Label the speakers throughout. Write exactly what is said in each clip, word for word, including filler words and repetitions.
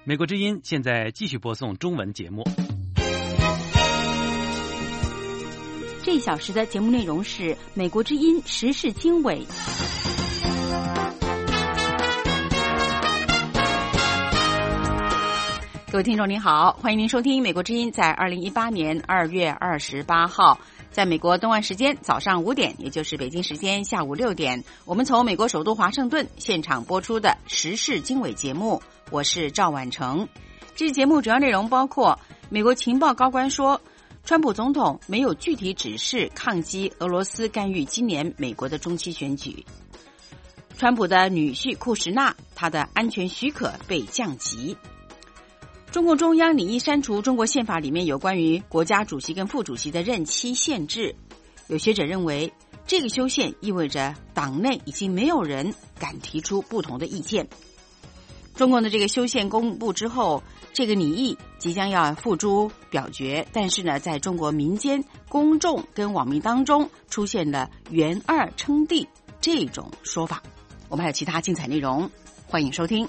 Speaker 1: 美国之音现在继续播送中文节目。
Speaker 2: 这一小时的节目内容是美国之音时事经纬。各位听众您好，欢迎您收听美国之音在二零一八年二月二十八号在美国东岸时间早上五点，也就是北京时间下午六点，我们从美国首都华盛顿现场播出的时事经纬节目，我是赵婉成。这期节目主要内容包括美国情报高官说川普总统没有具体指示抗击俄罗斯干预今年美国的中期选举，川普的女婿库什纳他的安全许可被降级，中共中央拟议删除中国宪法里面有关于国家主席跟副主席的任期限制。有学者认为，这个修宪意味着党内已经没有人敢提出不同的意见。中共的这个修宪公布之后，这个拟议即将要付诸表决，但是呢，在中国民间、公众跟网民当中出现了元二称帝这种说法。我们还有其他精彩内容，欢迎收听。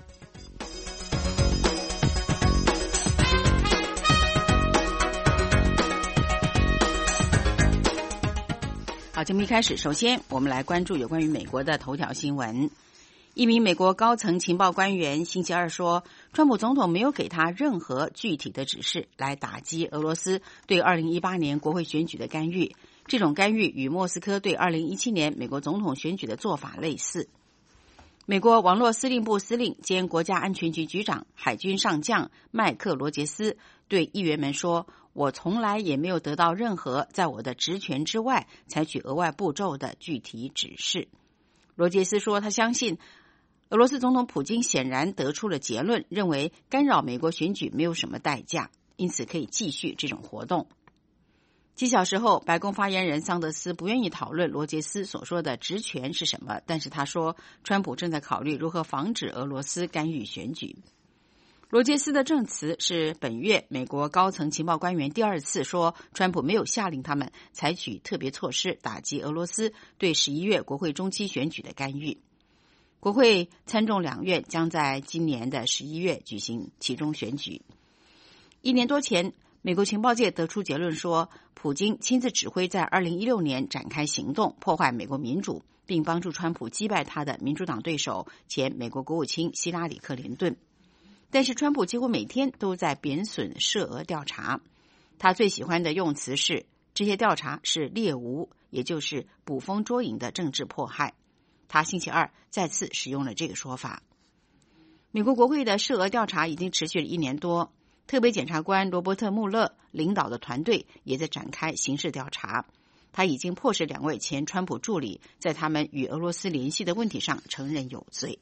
Speaker 2: 好，节目一开始，首先我们来关注有关于美国的头条新闻。一名美国高层情报官员星期二说，川普总统没有给他任何具体的指示来打击俄罗斯对二零一八年国会选举的干预。这种干预与莫斯科对二零一七年美国总统选举的做法类似。美国网络司令部司令兼国家安全局局长海军上将麦克罗杰斯对议员们说，我从来也没有得到任何在我的职权之外采取额外步骤的具体指示。罗杰斯说，他相信俄罗斯总统普京显然得出了结论，认为干扰美国选举没有什么代价，因此可以继续这种活动。几小时后，白宫发言人桑德斯不愿意讨论罗杰斯所说的职权是什么，但是他说，川普正在考虑如何防止俄罗斯干预选举。罗杰斯的证词是本月美国高层情报官员第二次说，川普没有下令他们采取特别措施打击俄罗斯对十一月国会中期选举的干预。国会参众两院将在今年的十一月举行期中选举。一年多前，美国情报界得出结论说，普京亲自指挥在二零一六年展开行动，破坏美国民主，并帮助川普击败他的民主党对手前美国国务卿希拉里·克林顿。但是川普几乎每天都在贬损涉俄调查，他最喜欢的用词是，这些调查是猎巫，也就是捕风捉影的政治迫害。他星期二再次使用了这个说法。美国国会的涉俄调查已经持续了一年多，特别检察官罗伯特·穆勒领导的团队也在展开刑事调查。他已经迫使两位前川普助理在他们与俄罗斯联系的问题上承认有罪。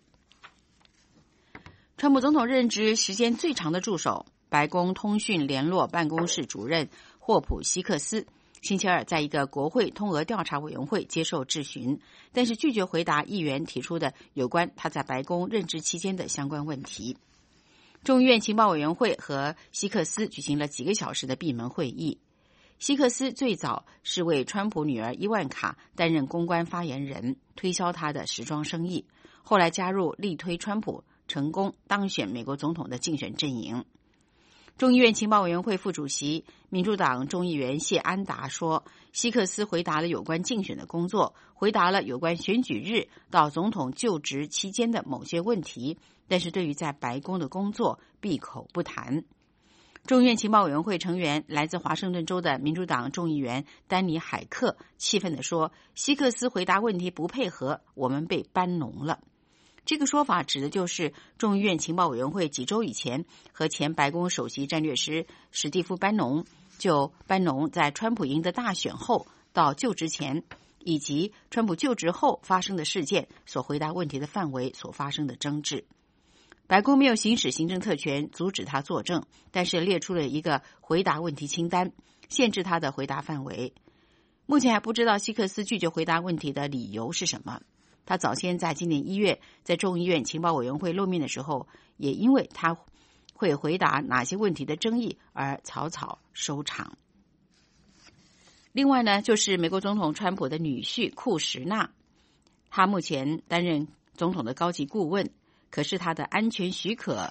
Speaker 2: 川普总统任职时间最长的助手，白宫通讯联络办公室主任霍普希克斯星期二在一个国会通俄调查委员会接受质询，但是拒绝回答议员提出的有关他在白宫任职期间的相关问题。众议院情报委员会和希克斯举行了几个小时的闭门会议。希克斯最早是为川普女儿伊万卡担任公关发言人，推销他的时装生意，后来加入力推川普成功当选美国总统的竞选阵营。众议院情报委员会副主席民主党众议员谢安达说，希克斯回答了有关竞选的工作，回答了有关选举日到总统就职期间的某些问题，但是对于在白宫的工作闭口不谈。众议院情报委员会成员来自华盛顿州的民主党众议员丹尼海克气愤地说，希克斯回答问题不配合，我们被搬弄了。这个说法指的就是众议院情报委员会几周以前和前白宫首席战略师史蒂夫·班农就班农在川普赢得大选后到就职前以及川普就职后发生的事件所回答问题的范围所发生的争执。白宫没有行使行政特权阻止他作证，但是列出了一个回答问题清单，限制他的回答范围。目前还不知道希克斯拒绝回答问题的理由是什么。他早先在今年一月在众议院情报委员会露面的时候，也因为他会回答哪些问题的争议而草草收场。另外呢，就是美国总统川普的女婿库什纳，他目前担任总统的高级顾问，可是他的安全许可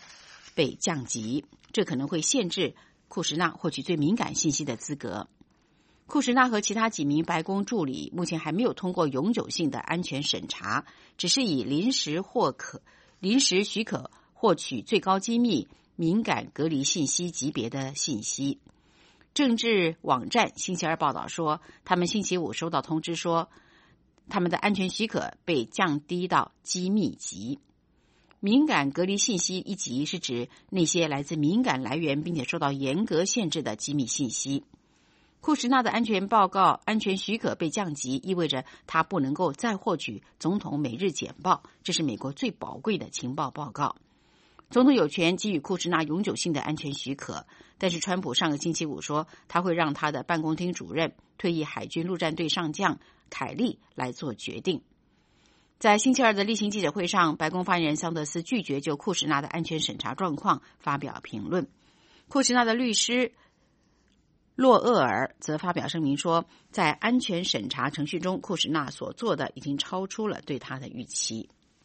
Speaker 2: 被降级，这可能会限制库什纳获取最敏感信息的资格。库什纳和其他几名白宫助理目前还没有通过永久性的安全审查，只是以临时或可临时许可获取最高机密、敏感隔离信息级别的信息。政治网站星期二报道说，他们星期五收到通知说，他们的安全许可被降低到机密级。敏感隔离信息一级是指那些来自敏感来源并且受到严格限制的机密信息。库什纳的安全报告、安全许可被降级，意味着他不能够再获取总统每日简报，这是美国最宝贵的情报报告。总统有权给予库什纳永久性的安全许可，但是川普上个星期五说，他会让他的办公厅主任、退役海军陆战队上将凯利来做决定。在星期二的例行记者会上，白宫发言人桑德斯拒绝就库什纳的安全审查状况发表评论。库什纳的律师洛厄尔则发表声明说，在安全审查程序中，库什纳所做的已经超出了对他的预期。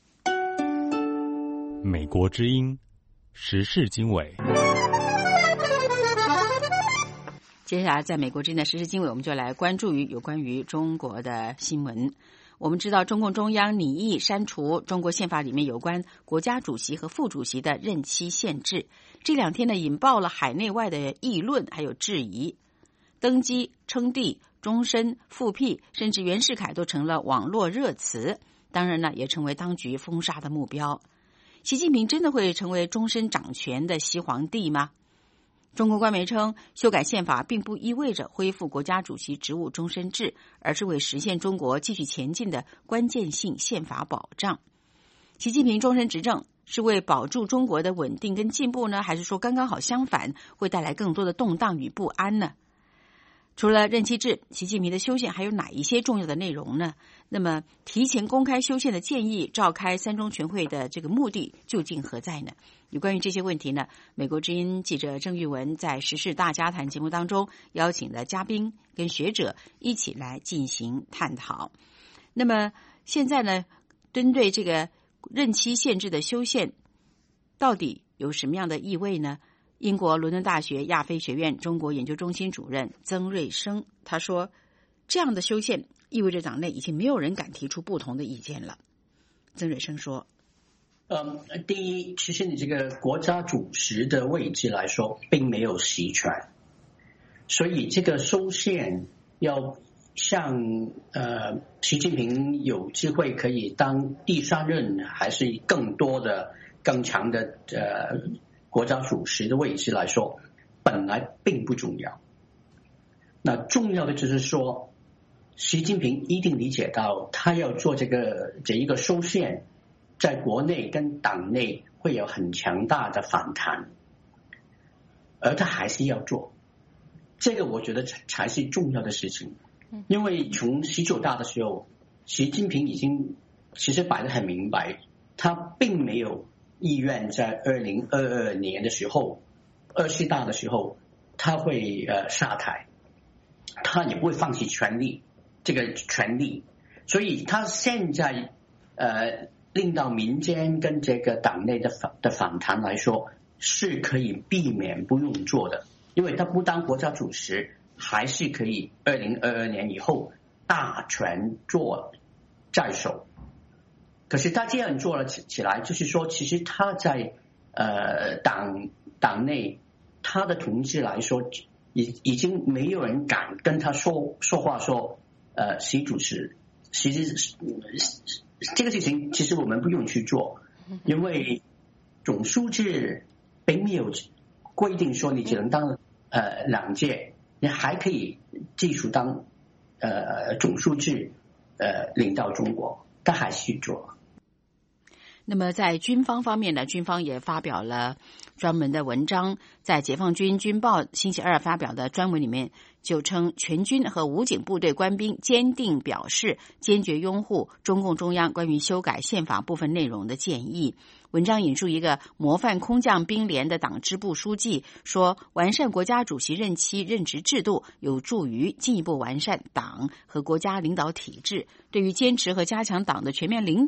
Speaker 1: 美国之音时事经纬，
Speaker 2: 接下来在美国之音的时事经纬，我们就来关注于有关于中国的新闻。我们知道，中共中央拟议删除中国宪法里面有关国家主席和副主席的任期限制，这两天呢引爆了海内外的议论还有质疑。登基、称帝、终身、复辟，甚至袁世凯都成了网络热词，当然呢也成为当局封杀的目标。习近平真的会成为终身掌权的西皇帝吗？中国官媒称，修改宪法并不意味着恢复国家主席职务终身制，而是为实现中国继续前进的关键性宪法保障。习近平终身执政是为保住中国的稳定跟进步呢，还是说刚刚好相反，会带来更多的动荡与不安呢？除了任期制，习近平的修宪还有哪一些重要的内容呢？那么提前公开修宪的建议，召开三中全会的这个目的究竟何在呢？有关于这些问题呢，美国之音记者郑玉文在时事大家谈节目当中邀请了嘉宾跟学者一起来进行探讨。那么现在呢，针对这个任期限制的修宪，到底有什么样的意味呢？英国伦敦大学亚非学院中国研究中心主任曾瑞生他说，这样的修宪意味着党内已经没有人敢提出不同的意见了。曾瑞生说，
Speaker 3: 嗯，第一，其实你这个国家主席的位置来说并没有实权，所以这个修宪要像呃习近平有机会可以当第三任还是更多的更强的呃国家主席的位置来说，本来并不重要。那重要的就是说，习近平一定理解到，他要做这个这一个修宪，在国内跟党内会有很强大的反弹，而他还是要做。这个我觉得才是重要的事情，因为从十九大的时候，习近平已经其实摆得很明白，他并没有意愿在二零二二年的时候，二十大的时候，他会呃下台，他也不会放弃权力，这个权力，所以他现在呃令到民间跟这个党内的反的反弹来说，是可以避免不用做的，因为他不当国家主席，还是可以二零二二年以后大权做在手。可是他这样做了起来，就是说，其实他在呃党党内，他的同志来说，已已经没有人敢跟他说说话说，呃，习主席，其实这个事情其实我们不用去做，因为总书记并没有规定说你只能当呃两届，你还可以继续当呃总书记，呃领导中国，他还是去做。
Speaker 2: 那么在军方方面呢，军方也发表了专门的文章，在解放军军报星期二发表的专文里面就称，全军和武警部队官兵坚定表示坚决拥护中共中央关于修改宪法部分内容的建议。文章引述一个模范空降兵连的党支部书记说，完善国家主席任期任职制度有助于进一步完善党和国家领导体制，对于坚持和加强党的全面领导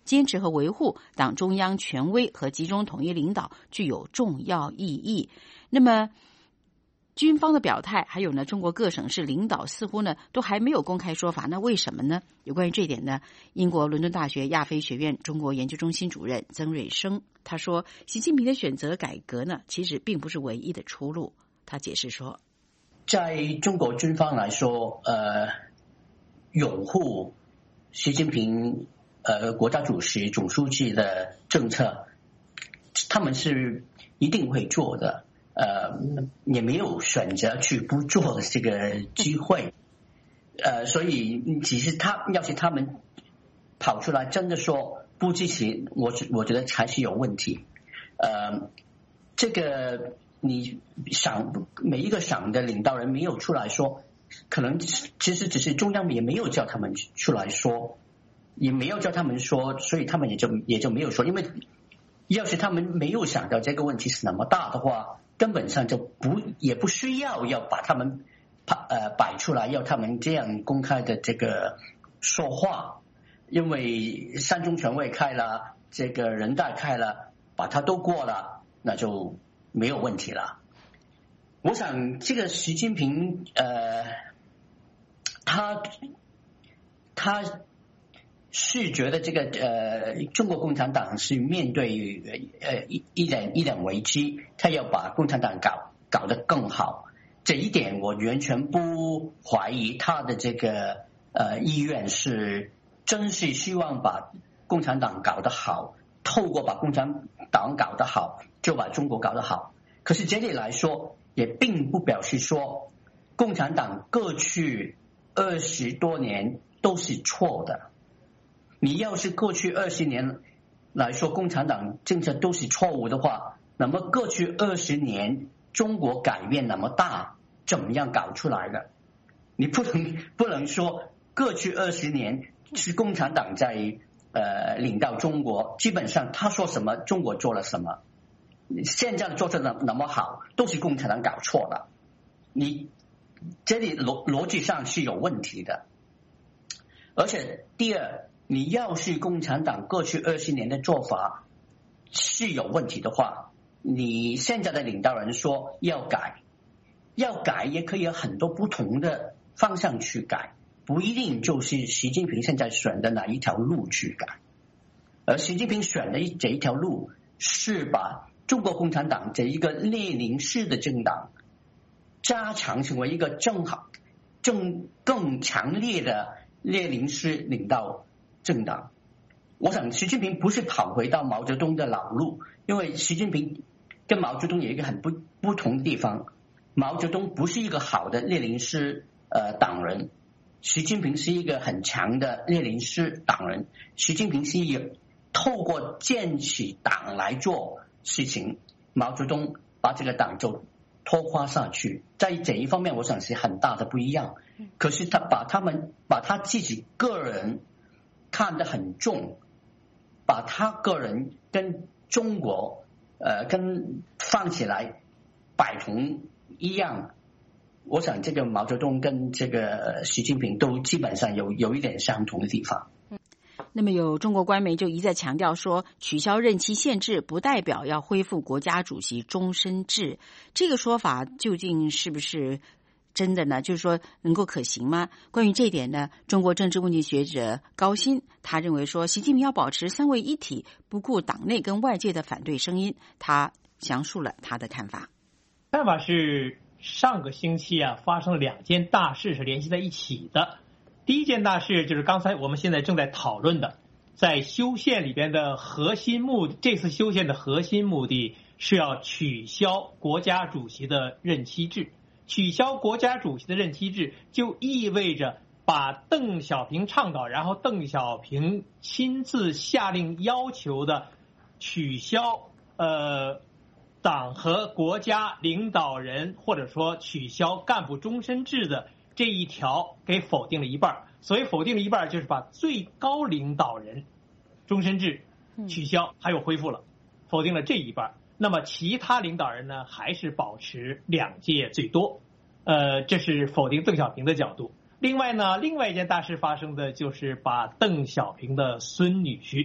Speaker 2: 坚持和维护党中央权威和集中统一领导具有重要意义。那么军方的表态，还有呢，中国各省市领导似乎呢都还没有公开说法，那为什么呢？有关于这一点呢，英国伦敦大学亚非学院中国研究中心主任曾瑞生他说，习近平的选择改革呢，其实并不是唯一的出路。他解释说，
Speaker 3: 在中国军方来说，呃，拥护习近平呃国家主席、总书记的政策，他们是一定会做的。呃，也没有选择去不做的这个机会，呃，所以其实他要是他们跑出来真的说不支持，我我觉得还是有问题。呃，这个你省每一个省的领导人没有出来说，可能其实只是中央也没有叫他们出来说，也没有叫他们说，所以他们也就也就没有说，因为要是他们没有想到这个问题是那么大的话，根本上就不也不需要要把他们呃摆出来，要他们这样公开的这个说话，因为三中全会开了，这个人大开了，把它都过了，那就没有问题了。我想这个习近平呃，他他是觉得这个呃，中国共产党是面对呃一一点一点危机，他要把共产党搞搞得更好。这一点我完全不怀疑他的这个呃意愿是真是希望把共产党搞得好，透过把共产党搞得好，就把中国搞得好。可是这里来说，也并不表示说共产党过去二十多年都是错的。你要是过去二十年来说共产党政策都是错误的话，那么过去二十年中国改变那么大，怎么样搞出来的？你不能不能说过去二十年是共产党在呃领导中国，基本上他说什么中国做了什么，现在做的那那么好，都是共产党搞错了。你这里逻逻辑上是有问题的。而且第二，你要是共产党过去二十年的做法是有问题的话，你现在的领导人说要改，要改也可以有很多不同的方向去改，不一定就是习近平现在选的哪一条路去改。而习近平选的这一条路是把中国共产党这一个列宁式的政党加强成为一个正好正更强烈的列宁式领导政党。我想习近平不是跑回到毛泽东的老路，因为习近平跟毛泽东有一个很不不同的地方，毛泽东不是一个好的列宁式呃党人，习近平是一个很强的列宁式党人。习近平是一个透过建起党来做事情，毛泽东把这个党就拖垮下去，在这一方面我想是很大的不一样。可是他把他们把他自己个人看得很重，把他个人跟中国呃跟放起来摆同一样。我想这个毛泽东跟这个习近平都基本上有有一点相同的地方。
Speaker 2: 那么有中国官媒就一再强调说，取消任期限制不代表要恢复国家主席终身制，这个说法究竟是不是真的呢？就是说能够可行吗？关于这一点呢，中国政治问题学者高鑫他认为说，习近平要保持三位一体，不顾党内跟外界的反对声音。他详述了他的看法。
Speaker 4: 看法是上个星期啊，发生了两件大事是联系在一起的。第一件大事就是刚才我们现在正在讨论的，在修宪里边的核心目的，这次修宪的核心目的是要取消国家主席的任期制。取消国家主席的任期制，就意味着把邓小平倡导，然后邓小平亲自下令要求的取消呃党和国家领导人或者说取消干部终身制的这一条给否定了一半。所以否定了一半，就是把最高领导人终身制取消，还有恢复了，否定了这一半。那么其他领导人呢，还是保持两届最多。呃，这是否定邓小平的角度。另外呢，另外一件大事发生的就是把邓小平的孙女婿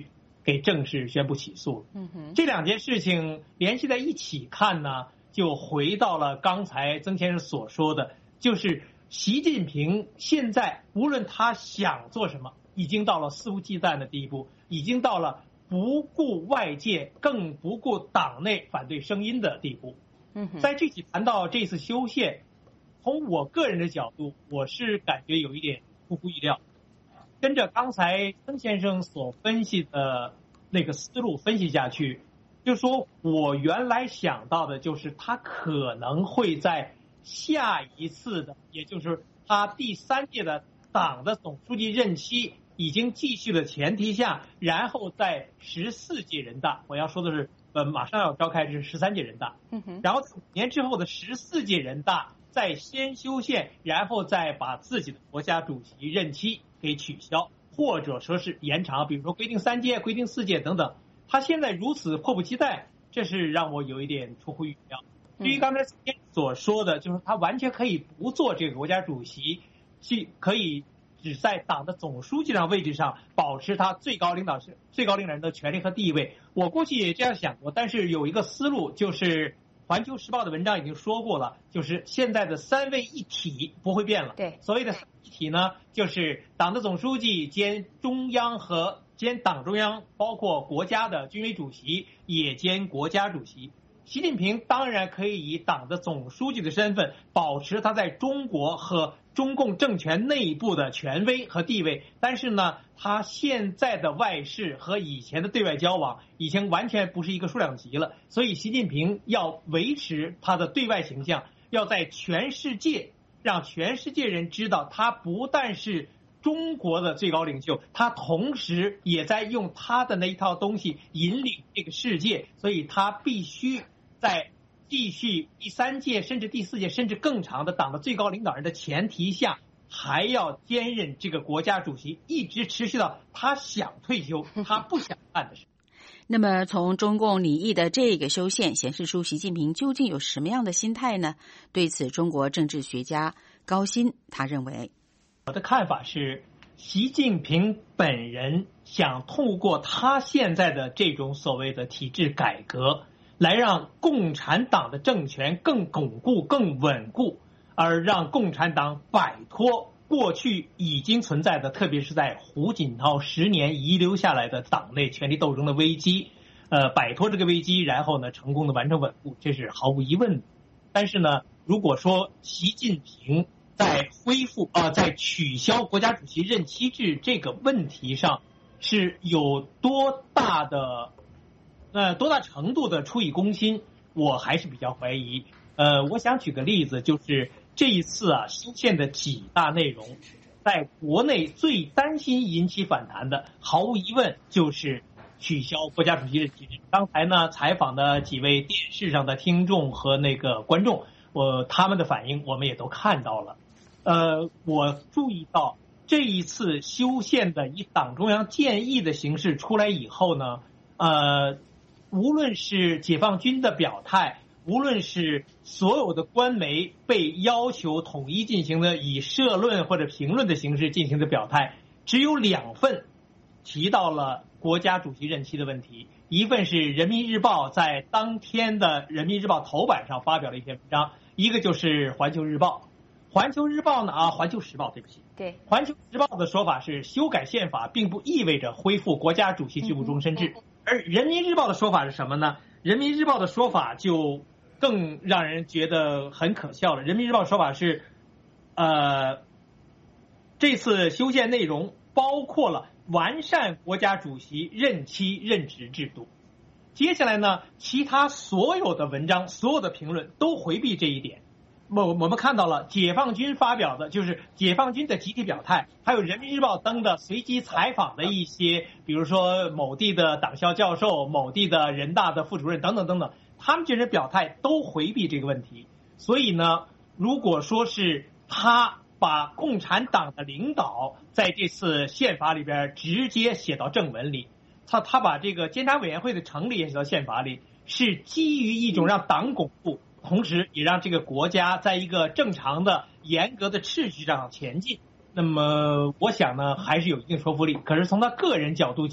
Speaker 4: 给正式宣布起诉。
Speaker 2: 嗯哼，
Speaker 4: 这两件事情联系在一起看呢，就回到了刚才曾先生所说的，就是习近平现在无论他想做什么，已经到了肆无忌惮的地步，已经到了不顾外界更不顾党内反对声音的地步。
Speaker 2: 嗯哼，
Speaker 4: 在具体谈到这次修宪，从我个人的角度，我是感觉有一点出乎意料。跟着刚才曾先生所分析的那个思路分析下去，就说我原来想到的就是他可能会在下一次的，也就是他第三届的党的总书记任期已经继续的前提下，然后在十四届人大，我要说的是呃马上要召开的是十三届人大，
Speaker 2: 嗯哼，
Speaker 4: 然后五年之后的十四届人大再先修宪，然后再把自己的国家主席任期给取消，或者说是延长，比如说规定三届、规定四届等等。他现在如此迫不及待，这是让我有一点出乎意料。至于刚才所说的，就是他完全可以不做这个国家主席，去可以只在党的总书记上位置上保持他最高领导最高领导人的权利和地位。我过去也这样想过，但是有一个思路，就是环球时报的文章已经说过了，就是现在的三位一体不会变了。
Speaker 2: 对，
Speaker 4: 所谓的三位一体呢，就是党的总书记兼中央和兼党中央，包括国家的军委主席也兼国家主席。习近平当然可以以党的总书记的身份保持他在中国和中共政权内部的权威和地位，但是呢，他现在的外事和以前的对外交往已经完全不是一个数量级了，所以习近平要维持他的对外形象，要在全世界让全世界人知道，他不但是中国的最高领袖，他同时也在用他的那一套东西引领这个世界，所以他必须在继续第三届甚至第四届甚至更长的党的最高领导人的前提下，还要兼任这个国家主席，一直持续到他想退休，他不想干的事。
Speaker 2: 那么从中共拟议的这个修宪显示出习近平究竟有什么样的心态呢？对此，中国政治学家高鑫他认为，
Speaker 4: 我的看法是，习近平本人想透过他现在的这种所谓的体制改革，来让共产党的政权更巩固、更稳固，而让共产党摆脱过去已经存在的，特别是在胡锦涛十年遗留下来的党内权力斗争的危机，呃，摆脱这个危机，然后呢，成功的完成稳固，这是毫无疑问的。但是呢，如果说习近平在恢复啊、呃，在取消国家主席任期制这个问题上是有多大的呃多大程度的出于公心，我还是比较怀疑。呃，我想举个例子，就是这一次啊修宪的几大内容，在国内最担心引起反弹的，毫无疑问就是取消国家主席任期制。刚才呢采访的几位电视上的听众和那个观众，我他们的反应我们也都看到了。呃，我注意到这一次修宪的以党中央建议的形式出来以后呢，呃，无论是解放军的表态，无论是所有的官媒被要求统一进行的以社论或者评论的形式进行的表态，只有两份提到了国家主席任期的问题。一份是人民日报在当天的人民日报头版上发表了一篇文章，一个就是环球日报。环球日报呢啊，环球时报，对不起，
Speaker 2: 对，
Speaker 4: 环球时报的说法是修改宪法并不意味着恢复国家主席职务终身制，而人民日报的说法是什么呢？人民日报的说法就更让人觉得很可笑了。人民日报说法是，呃，这次修宪内容包括了完善国家主席任期任职制度。接下来呢，其他所有的文章、所有的评论都回避这一点。我我们看到了解放军发表的，就是解放军的集体表态，还有人民日报登的随机采访的一些，比如说某地的党校教授、某地的人大的副主任等等等等，他们这些表态都回避这个问题。所以呢，如果说是他把共产党的领导在这次宪法里边直接写到正文里，他他把这个监察委员会的成立也写到宪法里，是基于一种让党巩固，同时也让这个国家在一个正常的严格的秩序上前进。那么我想呢，还是有一定说服力。可是从他个人角度讲，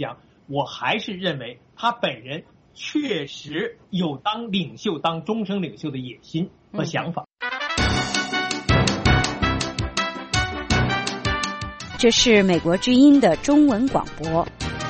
Speaker 4: 我还是认为他本人确实有当领袖、当终身领袖的野心和想法。
Speaker 5: 这是美国之音的中文广播。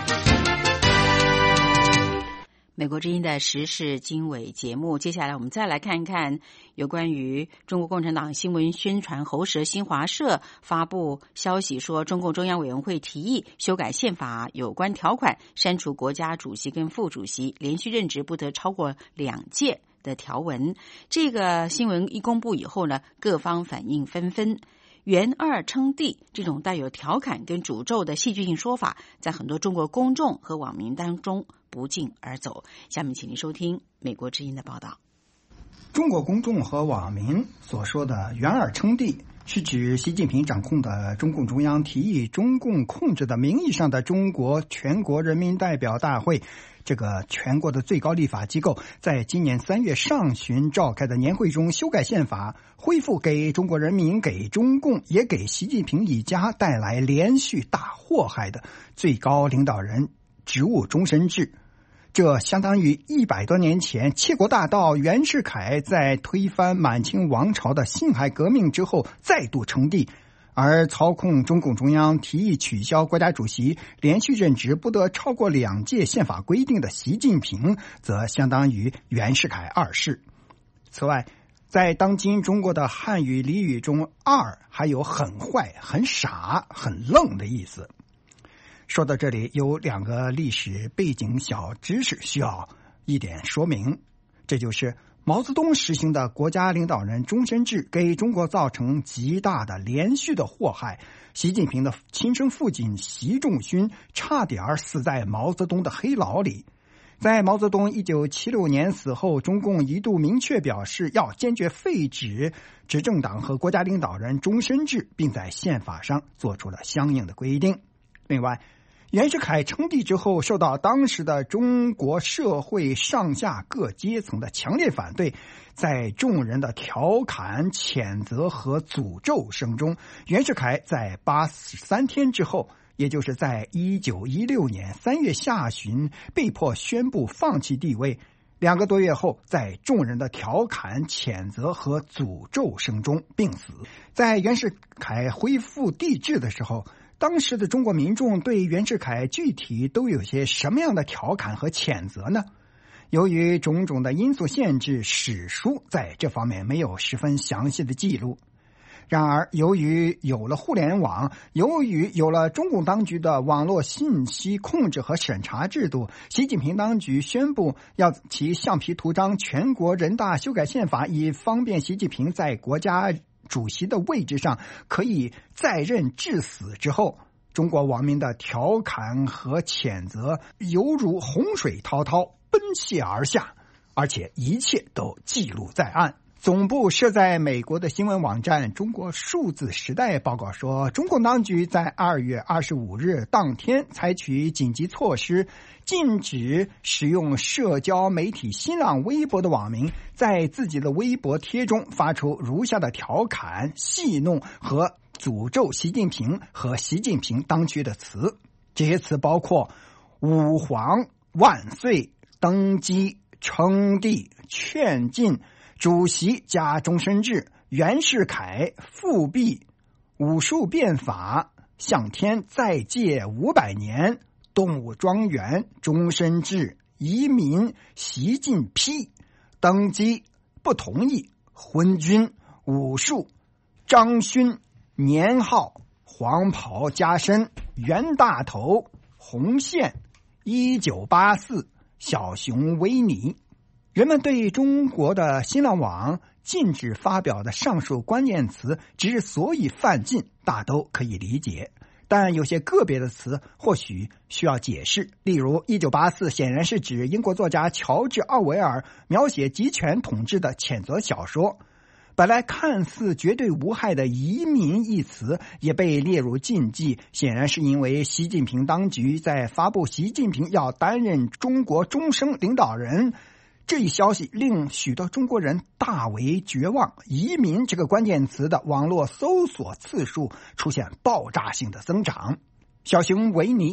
Speaker 2: 美国之音的时事经纬节目，接下来我们再来看看有关于中国共产党新闻宣传喉舌新华社发布消息说，中共中央委员会提议修改宪法有关条款，删除国家主席跟副主席连续任职不得超过两届的条文。这个新闻一公布以后呢，各方反应纷纷。元二称帝这种带有调侃跟诅咒的戏剧性说法，在很多中国公众和网民当中不胫而走。下面请您收听美国之音的报道。
Speaker 6: 中国公众和网民所说的元二称帝，是指习近平掌控的中共中央提议中共控制的名义上的中国全国人民代表大会，这个全国的最高立法机构，在今年三月上旬召开的年会中修改宪法，恢复给中国人民、给中共也给习近平一家带来连续大祸害的最高领导人职务终身制。这相当于一百多年前窃国大盗袁世凯在推翻满清王朝的辛亥革命之后再度称帝，而操控中共中央提议取消国家主席连续任职不得超过两届宪法规定的习近平，则相当于袁世凯二世。此外，在当今中国的汉语俚语中，二还有很坏、很傻、很愣的意思。说到这里，有两个历史背景小知识需要一点说明，这就是毛泽东实行的国家领导人终身制给中国造成极大的连续的祸害。习近平的亲生父亲习仲勋差点死在毛泽东的黑牢里。在毛泽东一九七六年死后，中共一度明确表示要坚决废止执政党和国家领导人终身制，并在宪法上做出了相应的规定。另外，袁世凯称帝之后，受到当时的中国社会上下各阶层的强烈反对，在众人的调侃、谴责和诅咒声中，袁世凯在八十三天之后，也就是在一九一六年三月下旬被迫宣布放弃帝位，两个多月后，在众人的调侃、谴责和诅咒声中病死。在袁世凯恢复帝制的时候，当时的中国民众对袁世凯具体都有些什么样的调侃和谴责呢？由于种种的因素限制，史书在这方面没有十分详细的记录。然而，由于有了互联网，由于有了中共当局的网络信息控制和审查制度，习近平当局宣布要其橡皮图章全国人大修改宪法，以方便习近平在国家主席的位置上可以在任至死之后，中国网民的调侃和谴责犹如洪水滔滔奔泻而下，而且一切都记录在案。总部设在美国的新闻网站中国数字时代报告说，中共当局在二月二十五日当天采取紧急措施，禁止使用社交媒体新浪微博的网民在自己的微博贴中发出如下的调侃、戏弄和诅咒习近平和习近平当局的词。这些词包括吾皇万岁、登基、称帝、劝进、主席加终身制、袁世凯复辟、武术变法、向天再借五百年、动物庄园、终身制、移民、习近批、登基、不同意、昏君、武术、张勋、年号、黄袍加身、袁大头、红线、一九八四、小熊维尼。人们对中国的新浪网禁止发表的上述关键词之所以犯禁，大都可以理解，但有些个别的词或许需要解释。例如一九八四显然是指英国作家乔治·奥威尔描写集权统治的谴责小说，本来看似绝对无害的移民一词也被列入禁忌，显然是因为习近平当局在发布习近平要担任中国终身领导人这一消息，令许多中国人大为绝望。移民这个关键词的网络搜索次数出现爆炸性的增长。小熊维尼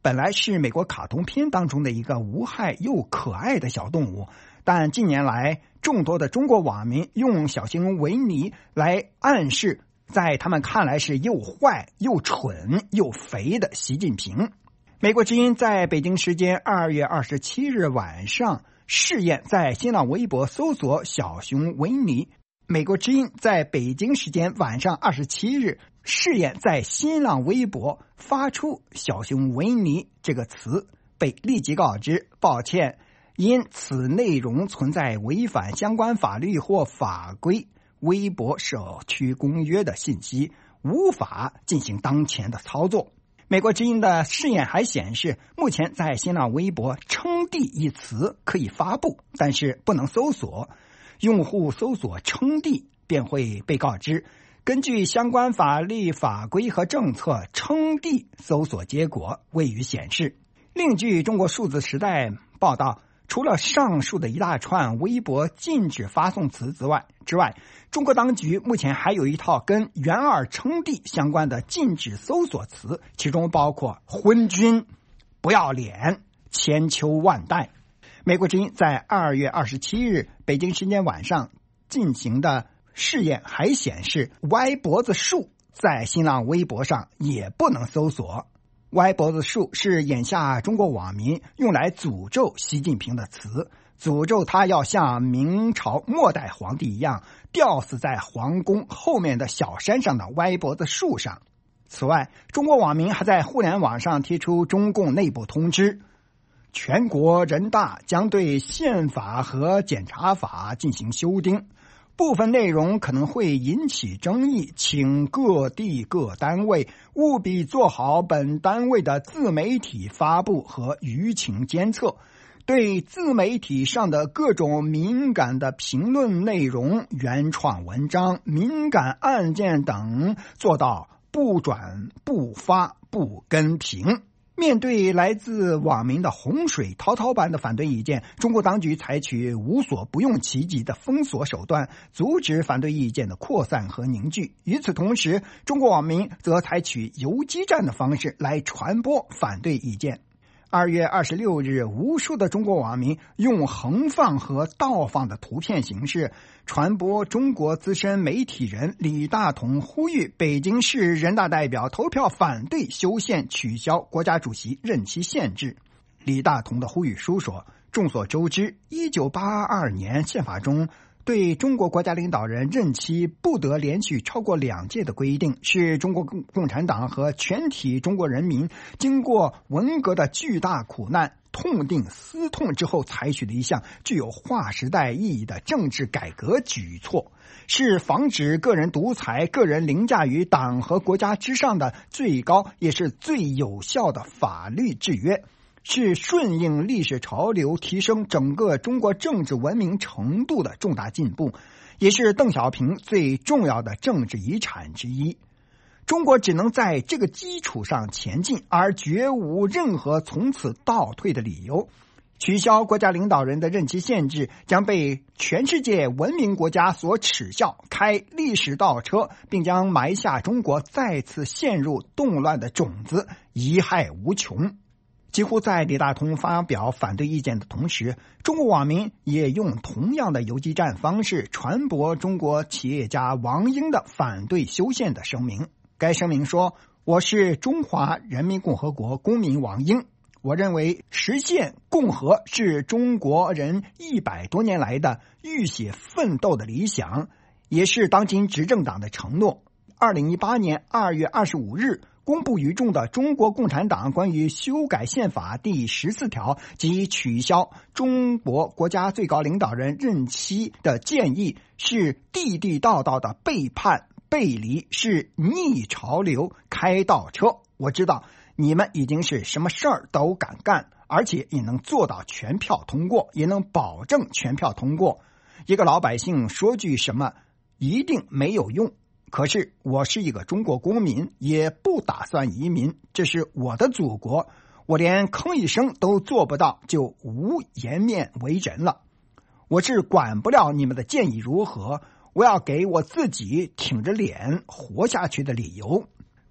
Speaker 6: 本来是美国卡通片当中的一个无害又可爱的小动物，但近年来众多的中国网民用小熊维尼来暗示在他们看来是又坏又蠢又肥的习近平。美国之音在北京时间二月二十七日晚上试验在新浪微博搜索小熊维尼。美国之音在北京时间晚上二十七日试验在新浪微博发出小熊维尼这个词，被立即告知抱歉，因此内容存在违反相关法律或法规微博社区公约的信息，无法进行当前的操作。美国之音的试验还显示，目前在新浪微博称帝一词可以发布，但是不能搜索。用户搜索称帝便会被告知，根据相关法律法规和政策，称帝搜索结果未予显示。另据中国数字时代报道，除了上述的一大串微博禁止发送词之外之外，中国当局目前还有一套跟元二称帝相关的禁止搜索词，其中包括昏君、不要脸、千秋万代。美国之音在二月二十七日北京时间晚上进行的试验还显示，歪脖子树在新浪微博上也不能搜索。歪脖子树是眼下中国网民用来诅咒习近平的词，诅咒他要像明朝末代皇帝一样吊死在皇宫后面的小山上的歪脖子树上。此外，中国网民还在互联网上贴出中共内部通知，全国人大将对宪法和检察法进行修订，部分内容可能会引起争议，请各地各单位务必做好本单位的自媒体发布和舆情监测，对自媒体上的各种敏感的评论内容、原创文章、敏感案件等做到不转、不发、不跟评。面对来自网民的洪水滔滔般的反对意见，中国当局采取无所不用其极的封锁手段，阻止反对意见的扩散和凝聚。与此同时，中国网民则采取游击战的方式来传播反对意见。二月二十六日，无数的中国网民用横放和倒放的图片形式传播中国资深媒体人李大同呼吁北京市人大代表投票反对修宪取消国家主席任期限制。李大同的呼吁书说，众所周知，一九八二年宪法中对中国国家领导人任期不得连续超过两届的规定，是中国共产党和全体中国人民经过文革的巨大苦难痛定思痛之后采取的一项具有划时代意义的政治改革举措，是防止个人独裁、个人凌驾于党和国家之上的最高也是最有效的法律制约，是顺应历史潮流、提升整个中国政治文明程度的重大进步，也是邓小平最重要的政治遗产之一。中国只能在这个基础上前进，而绝无任何从此倒退的理由。取消国家领导人的任期限制将被全世界文明国家所耻笑，开历史倒车，并将埋下中国再次陷入动乱的种子，贻害无穷。几乎在李大同发表反对意见的同时，中国网民也用同样的游击战方式传播中国企业家王英的反对修宪的声明。该声明说，我是中华人民共和国公民王英，我认为实现共和是中国人一百多年来的浴血奋斗的理想，也是当今执政党的承诺。二零一八年二月二十五日公布于众的中国共产党关于修改宪法第十四条及取消中国国家最高领导人任期的建议，是地地道道的背叛背离，是逆潮流开倒车。我知道你们已经是什么事儿都敢干，而且也能做到全票通过，也能保证全票通过。一个老百姓说句什么一定没有用，可是我是一个中国公民，也不打算移民，这是我的祖国，我连吭一声都做不到，就无颜面为人了。我是管不了你们的建议如何，我要给我自己挺着脸活下去的理由。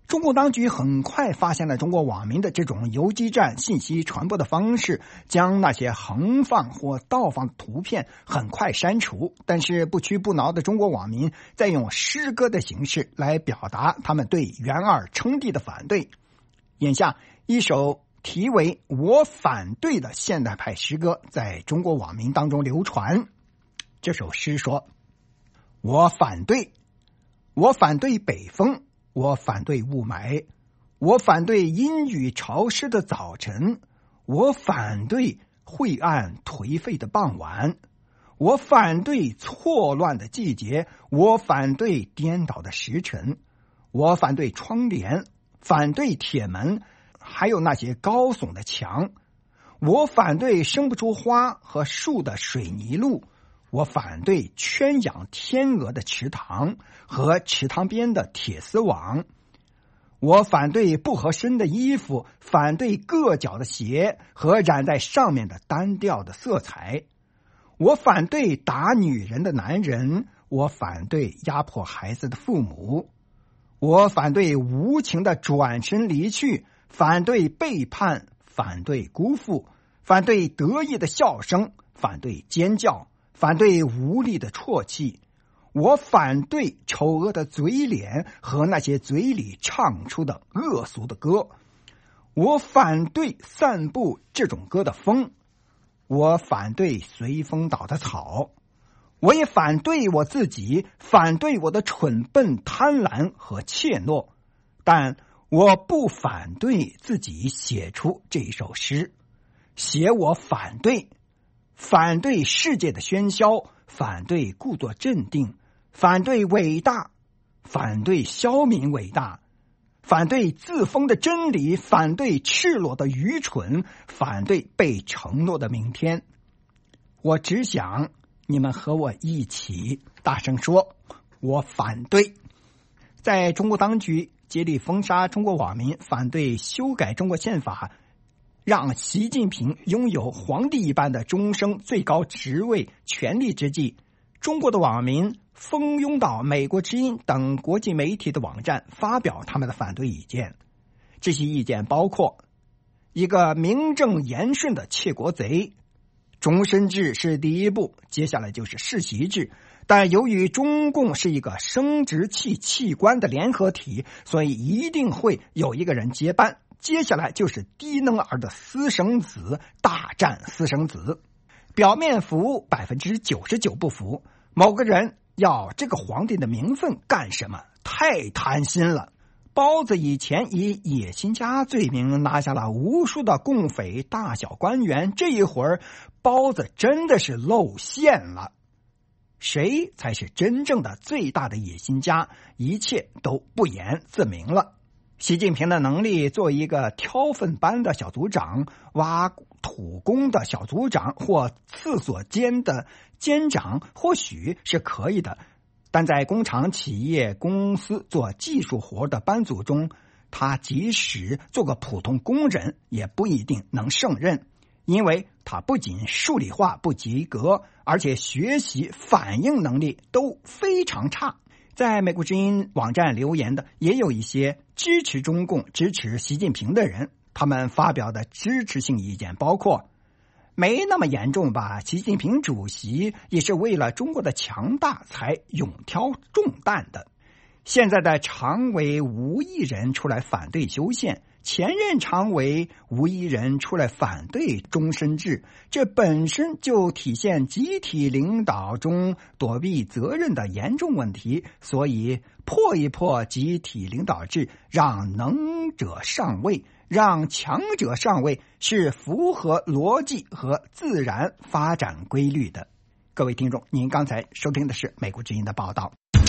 Speaker 6: 中共当局很快发现了中国网民的这种游击战信息传播的方式，将那些横放或倒放的图片很快删除。但是不屈不挠的中国网民在用诗歌的形式来表达他们对元二称帝的反对。眼下一首题为《我反对》的现代派诗歌在中国网民当中流传。这首诗说：我反对，我反对北风，我反对雾霾，我反对阴雨潮湿的早晨，我反对晦暗颓废的傍晚，我反对错乱的季节，我反对颠倒的时辰，我反对窗帘，反对铁门，还有那些高耸的墙，我反对生不出花和树的水泥路，我反对圈养天鹅的池塘和池塘边的铁丝网，我反对不合身的衣服，反对硌脚的鞋和染在上面的单调的色彩，我反对打女人的男人，我反对压迫孩子的父母，我反对无情的转身离去，反对背叛，反对辜负，反对得意的笑声，反对尖叫，反对无力的啜泣，我反对丑恶的嘴脸和那些嘴里唱出的恶俗的歌，我反对散布这种歌的风，我反对随风倒的草，我也反对我自己，反对我的蠢笨、贪婪和怯懦，但我不反对自己写出这一首诗，写我反对，反对世界的喧嚣，反对故作镇定，反对伟大，反对消泯伟大，反对自封的真理，反对赤裸的愚蠢，反对被承诺的明天。我只想你们和我一起大声说，我反对。在中国当局竭力封杀中国网民，反对修改中国宪法，让习近平拥有皇帝一般的终生最高职位权力之际，中国的网民蜂拥到美国之音等国际媒体的网站发表他们的反对意见。这些意见包括：一个名正言顺的窃国贼，终身制是第一步，接下来就是世袭制，但由于中共是一个生殖器器官的联合体，所以一定会有一个人接班，接下来就是低能儿的私生子，大战私生子。表面服，百分之九十九不服。某个人要这个皇帝的名分干什么？太贪心了。包子以前以野心家罪名拿下了无数的共匪大小官员，这一会儿包子真的是露馅了。谁才是真正的最大的野心家？一切都不言自明了。习近平的能力，做一个挑粪班的小组长、挖土工的小组长或厕所间的监长，或许是可以的，但在工厂、企业、公司做技术活的班组中，他即使做个普通工人也不一定能胜任，因为他不仅数理化不及格，而且学习反应能力都非常差。在美国之音网站留言的也有一些支持中共、支持习近平的人，他们发表的支持性意见包括：没那么严重吧，习近平主席也是为了中国的强大才勇挑重担的。现在的常委无一人出来反对修宪，前任常委无一人出来反对终身制，这本身就体现集体领导中躲避责任的严重问题，所以破一破集体领导制，让能者上位，让强者上位，是符合逻辑和自然发展规律的。各位听众，您刚才收听的是美国之音的报道。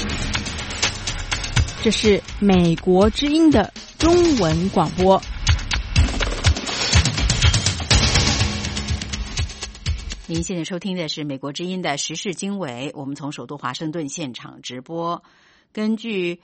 Speaker 7: 这是美国之音的中文广播。
Speaker 2: 您现在收听的是美国之音的时事经纬，我们从首都华盛顿现场直播。根据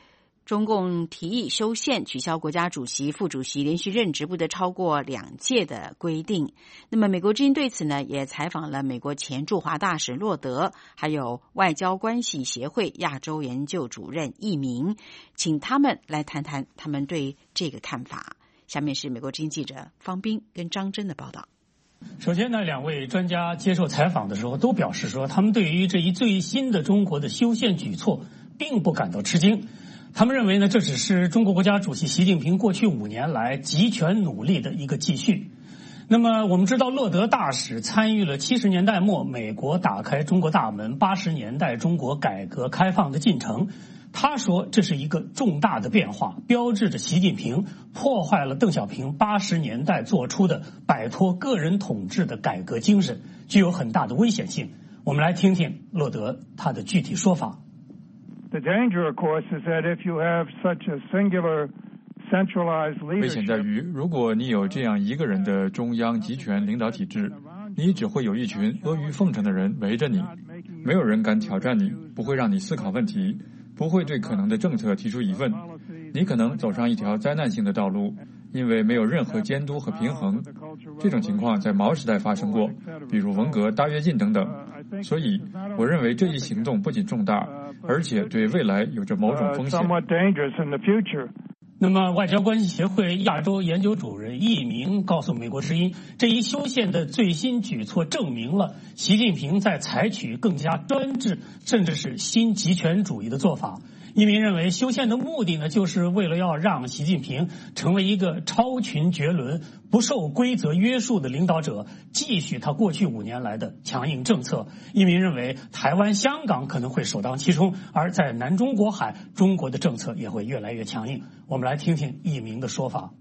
Speaker 2: 中共提议修宪，取消国家主席、副主席连续任职不得超过两届的规定。那么，美国之音对此呢，也采访了美国前驻华大使洛德，还有外交关系协会亚洲研究主任易明，请他们来谈谈他们对这个看法。下面是美国之音记者方斌跟张真的报道。
Speaker 8: 首先呢，两位专家接受采访的时候都表示说，他们对于这一最新的中国的修宪举措并不感到吃惊。他们认为呢，这只是中国国家主席习近平过去五年来集权努力的一个继续。那么我们知道，洛德大使参与了七十年代末美国打开中国大门、八十年代中国改革开放的进程。他说，这是一个重大的变化，标志着习近平破坏了邓小平八十年代做出的摆脱个人统治的改革精神，具有很大的危险性。我们来听听洛德他的具体说法。
Speaker 9: The danger, of course, is that if you have such a singular centralized leadership,
Speaker 10: 危险在于，如果你有这样一个人的中央集权领导体制，你只会有一群阿谀奉承的人围着你，没有人敢挑战你，不会让你思考问题，不会对可能的政策提出疑问。你可能走上一条灾难性的道路，因为没有任何监督和平衡。这种情况在毛时代发生过，比如文革、大跃进等等。所以，我认为这一行动不仅重大，而且对未来有着某种风险。
Speaker 8: 那么，外交关系协会亚洲研究主任易明告诉美国之音，这一修宪的最新举措证明了习近平在采取更加专制，甚至是新极权主义的做法。易明认为，修宪的目的呢，就是为了要让习近平成为一个超群绝伦、不受规则约束的领导者，继续他过去五年来的强硬政策。易明认为，台湾、香港可能会首当其冲，而在南中国海，中国的政策也会越来越强硬。我们来听听易明的说法。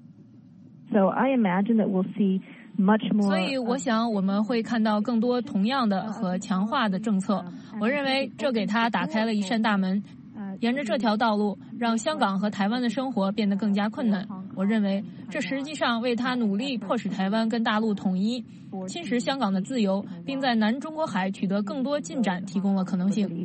Speaker 11: So I imagine that we'll see much more.
Speaker 12: 所以我想我们会看到更多同样的和强化的政策。我认为这给他打开了一扇大门。沿着这条道路，让香港和台湾的生活变得更加困难。我认为，这实际上为他努力迫使台湾跟大陆统一、侵蚀香港的自由，并在南中国海取得更多进展提供了可能性。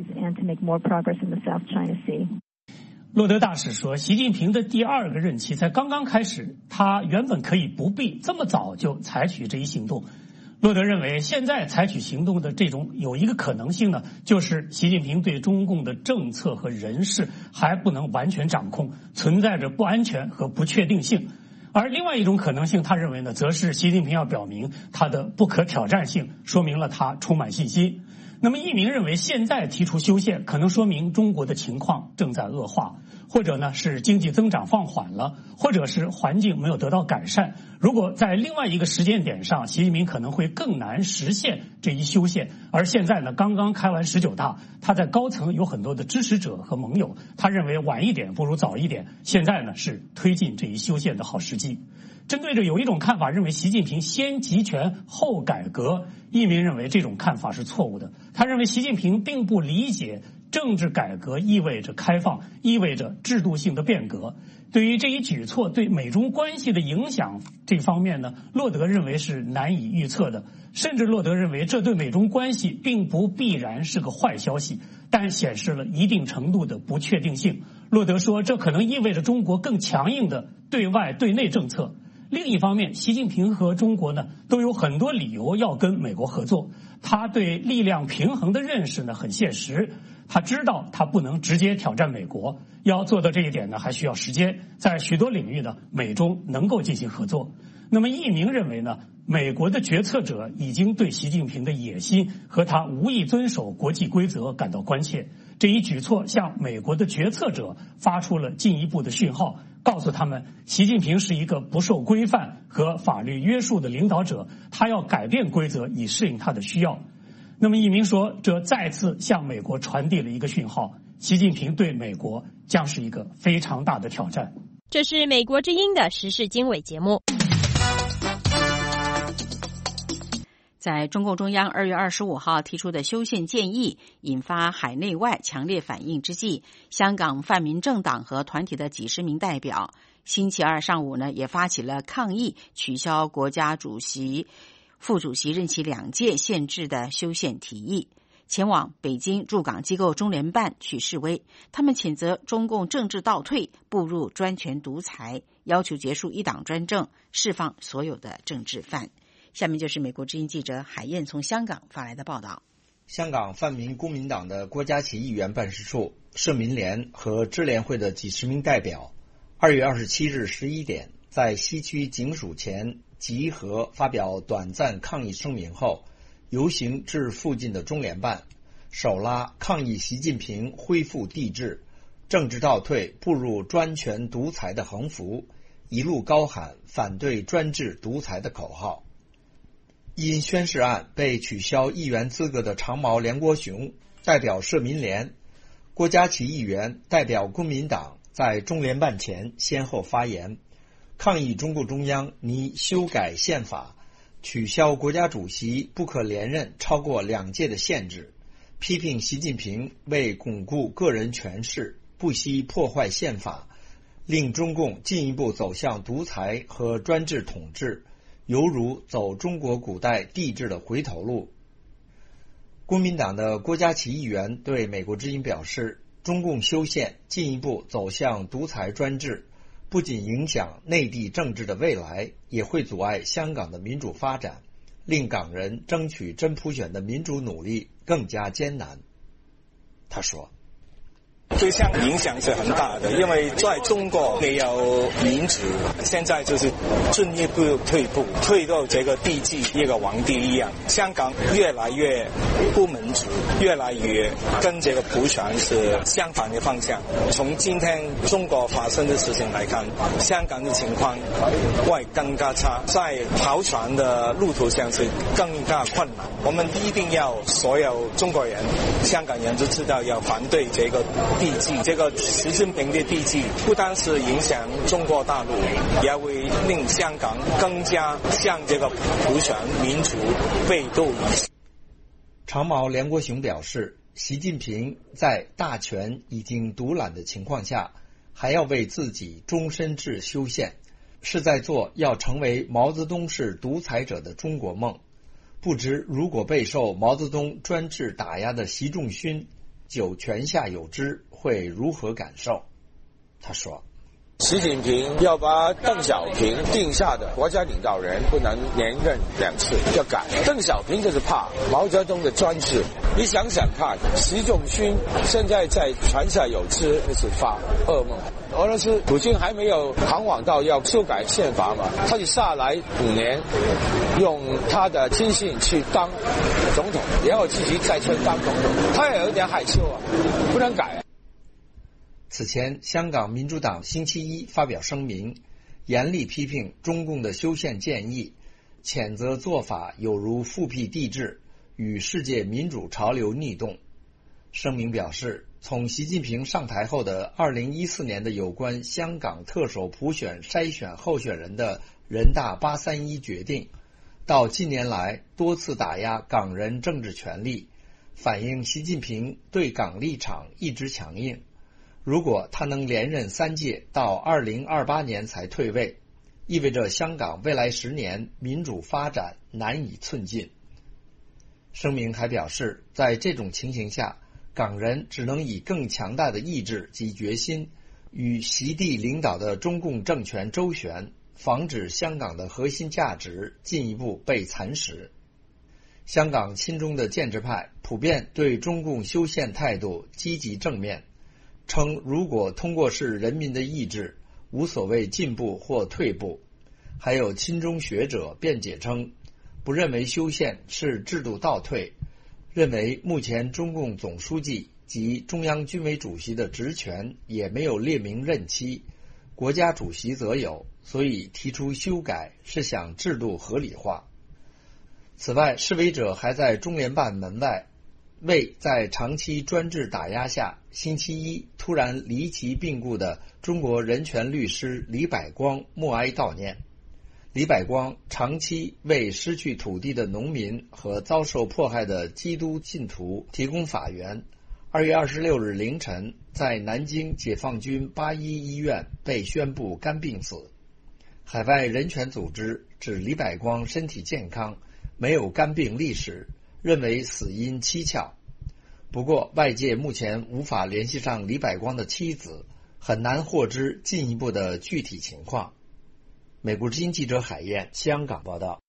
Speaker 8: 洛德大使说，习近平的第二个任期才刚刚开始，他原本可以不必这么早就采取这一行动。洛德认为，现在采取行动的这种有一个可能性呢，就是习近平对中共的政策和人事还不能完全掌控，存在着不安全和不确定性。而另外一种可能性，他认为呢，则是习近平要表明他的不可挑战性，说明了他充满信心。那么，易明认为，现在提出修宪，可能说明中国的情况正在恶化，或者呢是经济增长放缓了，或者是环境没有得到改善。如果在另外一个时间点上，习近平可能会更难实现这一修宪。而现在呢，刚刚开完十九大，他在高层有很多的支持者和盟友，他认为晚一点不如早一点。现在呢是推进这一修宪的好时机。针对着有一种看法认为习近平先集权后改革，易明认为这种看法是错误的。他认为习近平并不理解政治改革意味着开放，意味着制度性的变革。对于这一举措对美中关系的影响这方面呢，洛德认为是难以预测的，甚至洛德认为这对美中关系并不必然是个坏消息，但显示了一定程度的不确定性。洛德说，这可能意味着中国更强硬的对外对内政策。另一方面，习近平和中国呢都有很多理由要跟美国合作。他对力量平衡的认识呢很现实，他知道他不能直接挑战美国，要做到这一点呢还需要时间。在许多领域呢，美中能够进行合作。那么易明认为呢，美国的决策者已经对习近平的野心和他无意遵守国际规则感到关切。这一举措向美国的决策者发出了进一步的讯号，告诉他们，习近平是一个不受规范和法律约束的领导者，他要改变规则以适应他的需要。那么易明说，这再次向美国传递了一个讯号，习近平对美国将是一个非常大的挑战。
Speaker 13: 这是美国之音的时事经纬节目。
Speaker 2: 在中共中央二月二十五号提出的修宪建议引发海内外强烈反应之际，香港泛民政党和团体的几十名代表星期二上午呢也发起了抗议，取消国家主席、副主席任期两届限制的修宪提议。 前往北京驻港机构中联办去示威。他们谴责中共政治倒退，步入专权独裁，要求结束一党专政，释放所有的政治犯。下面就是美国之音记者海燕从香港发来的报道。
Speaker 14: 香港泛民公民党的郭家麒议员办事处、社民联和支联会的几十名代表，二月二十七日十一点在西区警署前集合，发表短暂抗议声明后，游行至附近的中联办，手拉抗议习近平恢复帝制、政治倒退、步入专权独裁的横幅，一路高喊反对专制独裁的口号。因宣誓案被取消议员资格的长毛梁国雄代表社民联，郭家麒议员代表公民党在中联办前先后发言，抗议中共中央拟修改宪法，取消国家主席不可连任超过两届的限制，批评习近平为巩固个人权势不惜破坏宪法，令中共进一步走向独裁和专制统治，犹如走中国古代帝制的回头路。公民党的郭家麒议员对美国之音表示，中共修宪进一步走向独裁专制，不仅影响内地政治的未来，也会阻碍香港的民主发展，令港人争取真普选的民主努力更加艰难。他说，
Speaker 15: 对香港影响是很大的，因为在中国没有民主，现在就是进一步退步，退到这个帝制一个皇帝一样，香港越来越不民主，越来越跟这个普选是相反的方向。从今天中国发生的事情来看，香港的情况会更加差，在跑船的路途上是更加困难。我们一定要所有中国人、香港人都知道要反对这个帝制，这个习近平的帝制不单是影响中国大陆，也会令香港更加向这个普选民主背道而驰。
Speaker 14: 长毛梁国雄表示，习近平在大权已经独揽的情况下，还要为自己终身制修宪，是在做要成为毛泽东式独裁者的中国梦。不知如果备受毛泽东专制打压的习仲勋久泉下有知，会如何感受？他说，
Speaker 16: 习近平要把邓小平定下的国家领导人不能连任两次要改，邓小平就是怕毛泽东的专制。你想想看，习仲勋现在在泉下有知，是发噩梦。俄罗斯普京还没有狂妄到要修改宪法嘛，他就下来五年，用他的亲信去当总统，然后自己再去当总统，他也有点害羞啊，不能改。
Speaker 14: 此前，香港民主党星期一发表声明，严厉批评中共的修宪建议，谴责做法有如复辟帝制，与世界民主潮流逆动。声明表示，从习近平上台后的二零一四年的有关香港特首普选筛选候选人的人大八三一决定，到近年来多次打压港人政治权利，反映习近平对港立场一直强硬。如果他能连任三届，到二零二八年才退位，意味着香港未来十年民主发展难以寸进。声明还表示，在这种情形下，港人只能以更强大的意志及决心，与习帝领导的中共政权周旋，防止香港的核心价值进一步被蚕食。香港亲中的建制派普遍对中共修宪态度积极正面，称如果通过是人民的意志，无所谓进步或退步。还有亲中学者辩解称，不认为修宪是制度倒退，认为目前中共总书记及中央军委主席的职权也没有列明任期，国家主席则有，所以提出修改是想制度合理化。此外，示威者还在中联办门外为在长期专制打压下星期一突然离奇病故的中国人权律师李百光默哀悼念。李百光长期为失去土地的农民和遭受迫害的基督信徒提供法援。二月二十六日凌晨，在南京解放军八一医院被宣布肝病死。海外人权组织指李百光身体健康，没有肝病历史，认为死因蹊跷。 不过，外界目前无法联系上李百光的妻子，很难获知进一步的具体情况。美国之音记者海燕，香港报道。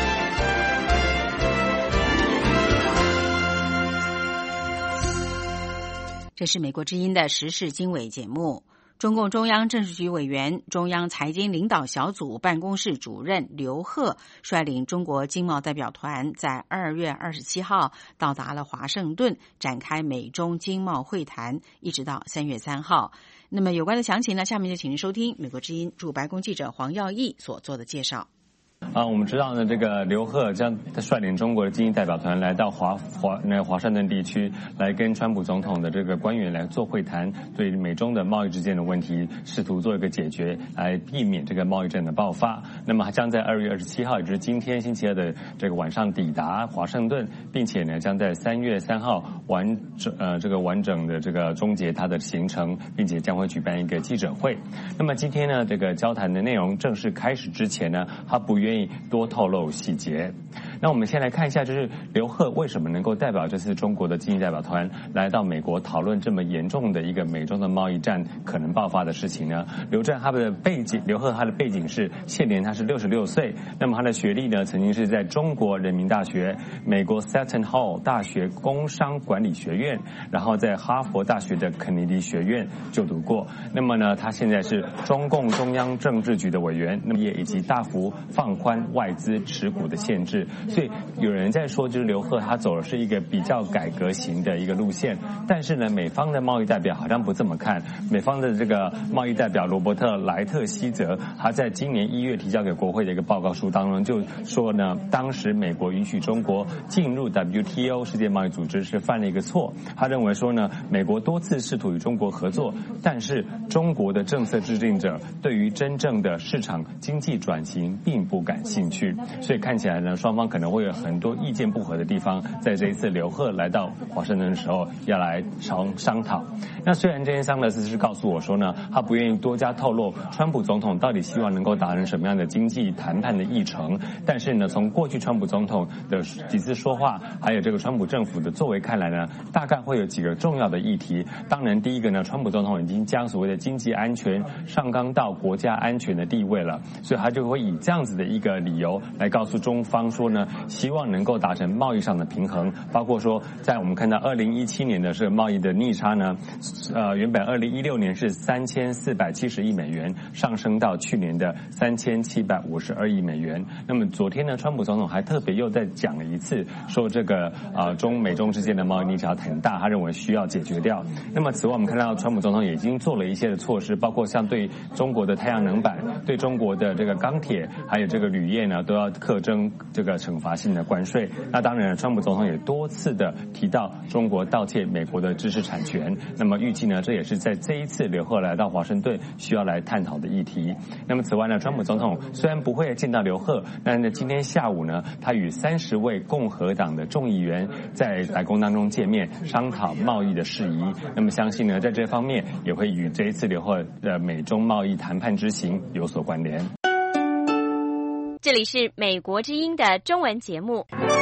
Speaker 2: 这是美国之音的时事经纬节目。中共中央政治局委员、中央财经领导小组办公室主任刘鹤率领中国经贸代表团在二月二十七号到达了华盛顿，展开美中经贸会谈，一直到三月三号。那么有关的详情呢，下面就请您收听美国之音驻白宫记者黄耀义所做的介绍。
Speaker 17: 啊，我们知道呢，这个刘鹤将率领中国的经济代表团来到华华那华盛顿地区，来跟川普总统的这个官员来做会谈，对美中的贸易之间的问题试图做一个解决，来避免这个贸易战的爆发。那么将在二月二十七号，也就是今天星期二的这个晚上抵达华盛顿，并且呢将在三月三号完整呃这个完整的这个终结他的行程，并且将会举办一个记者会。那么今天呢，这个交谈的内容正式开始之前呢，他不愿意多透露细节。那我们先来看一下，就是刘鹤为什么能够代表这次中国的经济代表团来到美国讨论这么严重的一个美中的贸易战可能爆发的事情呢？刘震他的背景，刘鹤他的背景是现年他是六十六岁，那么他的学历呢，曾经是在中国人民大学、美国 Seton Hall 大学工商管理学院，然后在哈佛大学的肯尼迪学院就读过。那么呢，他现在是中共中央政治局的委员，那么也以及大幅放宽外资持股的限制。所以有人在说，就是刘鹤他走的是一个比较改革型的一个路线，但是呢，美方的贸易代表好像不这么看。美方的这个贸易代表罗伯特莱特希泽，他在今年一月提交给国会的一个报告书当中就说呢，当时美国允许中国进入 W T O 世界贸易组织是犯了一个错。他认为说呢，美国多次试图与中国合作，但是中国的政策制定者对于真正的市场经济转型并不感兴趣，所以看起来呢，双方可能会有很多意见不合的地方，在这一次刘鹤来到华盛顿的时候要来商商讨。那虽然这些桑德斯是告诉我说呢，他不愿意多加透露川普总统到底希望能够达成什么样的经济谈判的议程，但是呢，从过去川普总统的几次说话，还有这个川普政府的作为看来呢，大概会有几个重要的议题。当然第一个呢，川普总统已经将所谓的经济安全上纲到国家安全的地位了，所以他就会以这样子的一个理由来告诉中方说呢，希望能够达成贸易上的平衡，包括说在我们看到二零一七年的这个贸易的逆差呢，呃，原本二零一六年是三千四百七十亿美元，上升到去年的三千七百五十二亿美元。那么昨天呢，川普总统还特别又再讲了一次，说这个呃中美中之间的贸易逆差很大，他认为需要解决掉。那么此外，我们看到川普总统也已经做了一些的措施，包括像对中国的太阳能板、对中国的这个钢铁还有这个铝业呢，都要课征这个惩罚性的关税。那当然，川普总统也多次的提到中国盗窃美国的知识产权。那么预计呢，这也是在这一次刘鹤来到华盛顿需要来探讨的议题。那么此外呢，川普总统虽然不会见到刘鹤，但是今天下午呢，他与三十位共和党的众议员在白宫当中见面，商讨贸易的事宜。那么相信呢，在这方面也会与这一次刘鹤的美中贸易谈判之行有所关联。
Speaker 13: 这里是美国之音的中文节目。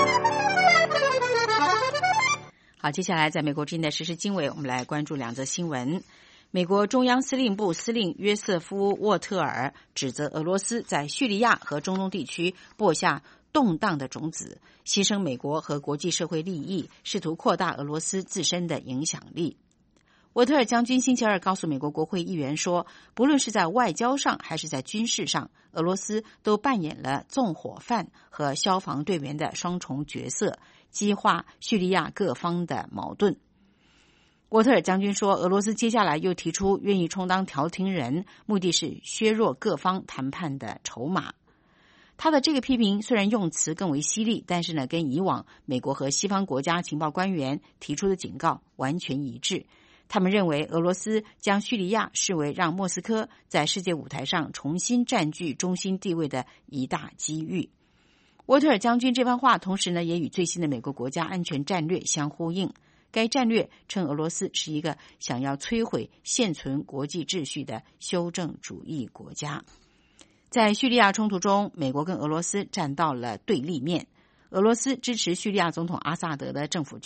Speaker 2: 好，接下来在美国之音的时事经纬，我们来关注两则新闻。美国中央司令部司令约瑟夫·沃特尔指责俄罗斯在叙利亚和中东地区播下动荡的种子，牺牲美国和国际社会利益，试图扩大俄罗斯自身的影响力。沃特尔将军星期二告诉美国国会议员说，不论是在外交上还是在军事上，俄罗斯都扮演了纵火犯和消防队员的双重角色，激化叙利亚各方的矛盾。沃特尔将军说，俄罗斯接下来又提出愿意充当调停人，目的是削弱各方谈判的筹码。他的这个批评虽然用词更为犀利，但是呢，跟以往美国和西方国家情报官员提出的警告完全一致。他们认为俄罗斯将叙利亚视为让莫斯科在世界舞台上重新占据中心地位的一大机遇。沃特尔将军这番话同时呢，也与最新的美国国家安全战略相呼应。该战略称俄罗斯是一个想要摧毁现存国际秩序的修正主义国家。在叙利亚冲突中，美国跟俄罗斯站到了对立面。俄罗斯支持叙利亚总统阿萨德的政府军，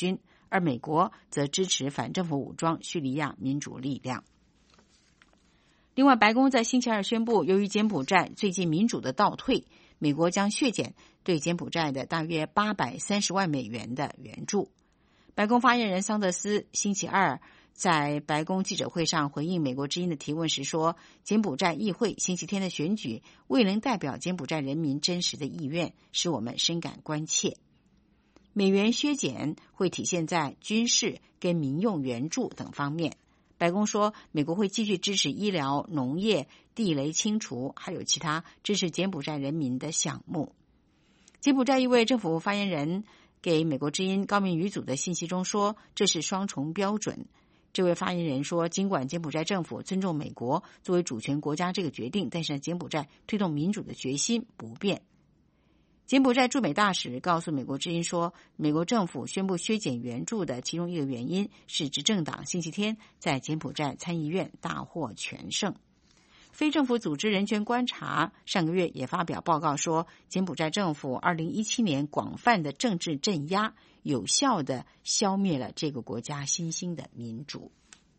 Speaker 2: 而美国则支持反政府武装叙利亚民主力量。另外，白宫在星期二宣布，由于柬埔寨最近民主的倒退，美国将削减对柬埔寨的大约八百三十万美元的援助。白宫发言人桑德斯星期二在白宫记者会上回应美国之音的提问时说，柬埔寨议会星期天的选举未能代表柬埔寨人民真实的意愿，使我们深感关切。美元削减会体现在军事跟民用援助等方面。白宫说，美国会继续支持医疗、农业、地雷清除，还有其他支持柬埔寨人民的项目。柬埔寨一位政府发言人给美国之音高明语组的信息中说，这是双重标准。这位发言人说，尽管柬埔寨政府尊重美国作为主权国家这个决定，但是柬埔寨推动民主的决心不变。柬埔寨驻美大使告诉美国之音说，美国政府宣布削减援助的其中一个原因是执政党星期天在柬埔寨参议院大获全胜。非政府组织人权观察上个月也发表报告说，柬埔寨政府二零一七年广泛的政治镇压有效地消灭了这个国家新兴的民主。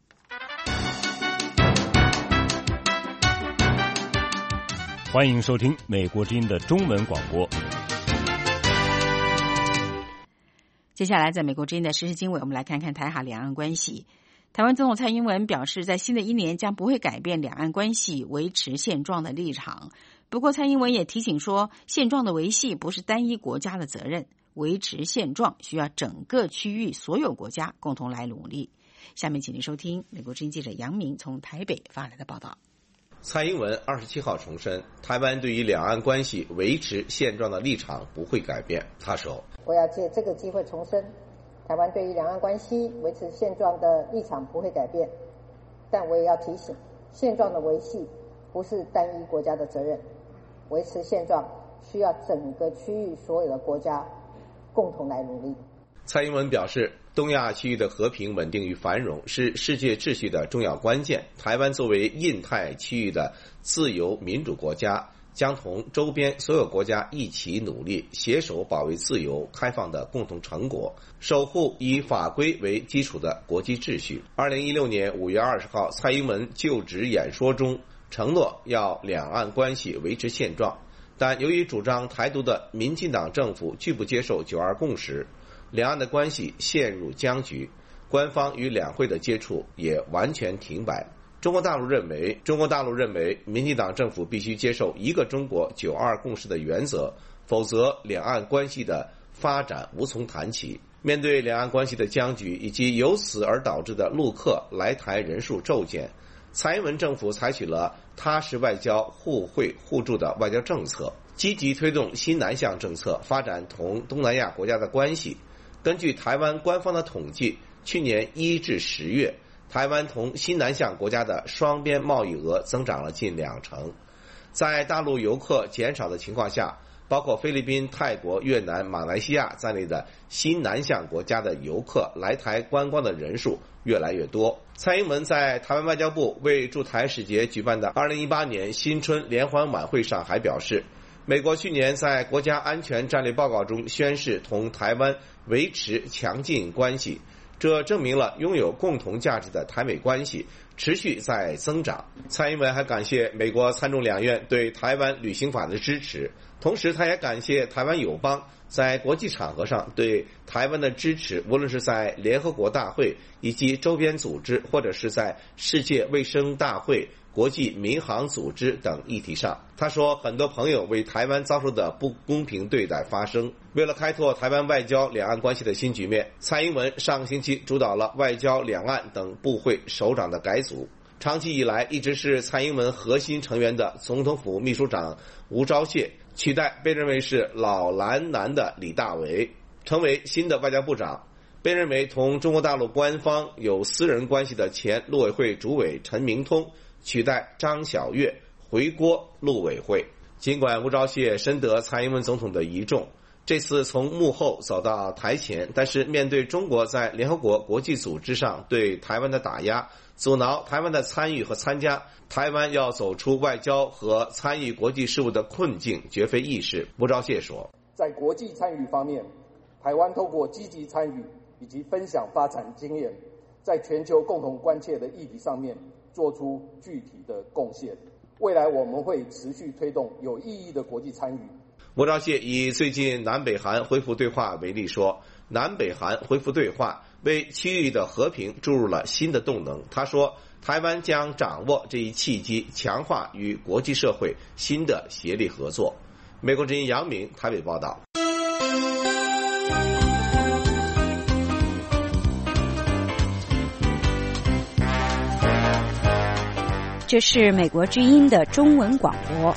Speaker 1: 欢迎收听美国之音的中文广播。
Speaker 2: 接下来在美国之音的时事经纬，我们来看看台海两岸关系。台湾总统蔡英文表示，在新的一年将不会改变两岸关系维持现状的立场。不过蔡英文也提醒说，现状的维系不是单一国家的责任，维持现状需要整个区域所有国家共同来努力。下面请您收听美国之音记者杨明从台北发来的报道。
Speaker 18: 蔡英文二十七号重申，台湾对于两岸关系维持现状的立场不会改变。他说，
Speaker 19: 我要借这个机会重申，台湾对于两岸关系维持现状的立场不会改变，但我也要提醒，现状的维系不是单一国家的责任，维持现状需要整个区域所有的国家共同来努力。
Speaker 18: 蔡英文表示，东亚区域的和平、稳定与繁荣是世界秩序的重要关键。台湾作为印太区域的自由民主国家，将同周边所有国家一起努力，携手保卫自由开放的共同成果，守护以法规为基础的国际秩序。二零一六年五月二十号，蔡英文就职演说中承诺要两岸关系维持现状，但由于主张台独的民进党政府拒不接受九二共识，两岸的关系陷入僵局，官方与两会的接触也完全停摆。中国大陆认为，中国大陆认为，民进党政府必须接受一个中国九二共识的原则，否则两岸关系的发展无从谈起。面对两岸关系的僵局以及由此而导致的陆客来台人数骤减，蔡英文政府采取了踏实外交、互惠互助的外交政策，积极推动新南向政策，发展同东南亚国家的关系。根据台湾官方的统计，去年一至十月，台湾同新南向国家的双边贸易额增长了近两成。在大陆游客减少的情况下，包括菲律宾、泰国、越南、马来西亚在内的新南向国家的游客来台观光的人数越来越多。蔡英文在台湾外交部为驻台使节举办的二零一八年新春联欢晚会上还表示，美国去年在国家安全战略报告中宣示同台湾维持强劲关系，这证明了拥有共同价值的台美关系持续在增长。蔡英文还感谢美国参众两院对台湾旅行法的支持，同时他也感谢台湾友邦在国际场合上对台湾的支持，无论是在联合国大会以及周边组织，或者是在世界卫生大会、国际民航组织等议题上。他说，很多朋友为台湾遭受的不公平对待发声。为了开拓台湾外交两岸关系的新局面，蔡英文上个星期主导了外交、两岸等部会首长的改组。长期以来一直是蔡英文核心成员的总统府秘书长吴钊燮取代被认为是老蓝男的李大为，成为新的外交部长。被认为同中国大陆官方有私人关系的前陆委会主委陈明通取代张晓月回国陆委会。尽管吴钊燮深得蔡英文总统的倚重，这次从幕后走到台前，但是面对中国在联合国国际组织上对台湾的打压，阻挠台湾的参与和参加，台湾要走出外交和参与国际事务的困境绝非易事。吴钊燮说，
Speaker 20: 在国际参与方面，台湾透过积极参与以及分享发展经验，在全球共同关切的议题上面做出具体的贡献。未来我们会持续推动有意义的国际参与。
Speaker 18: 吴钊燮以最近南北韩恢复对话为例说，南北韩恢复对话为区域的和平注入了新的动能。他说，台湾将掌握这一契机，强化与国际社会新的协力合作。美国之音杨明台北报道。
Speaker 5: 这是美国之音的中文广播。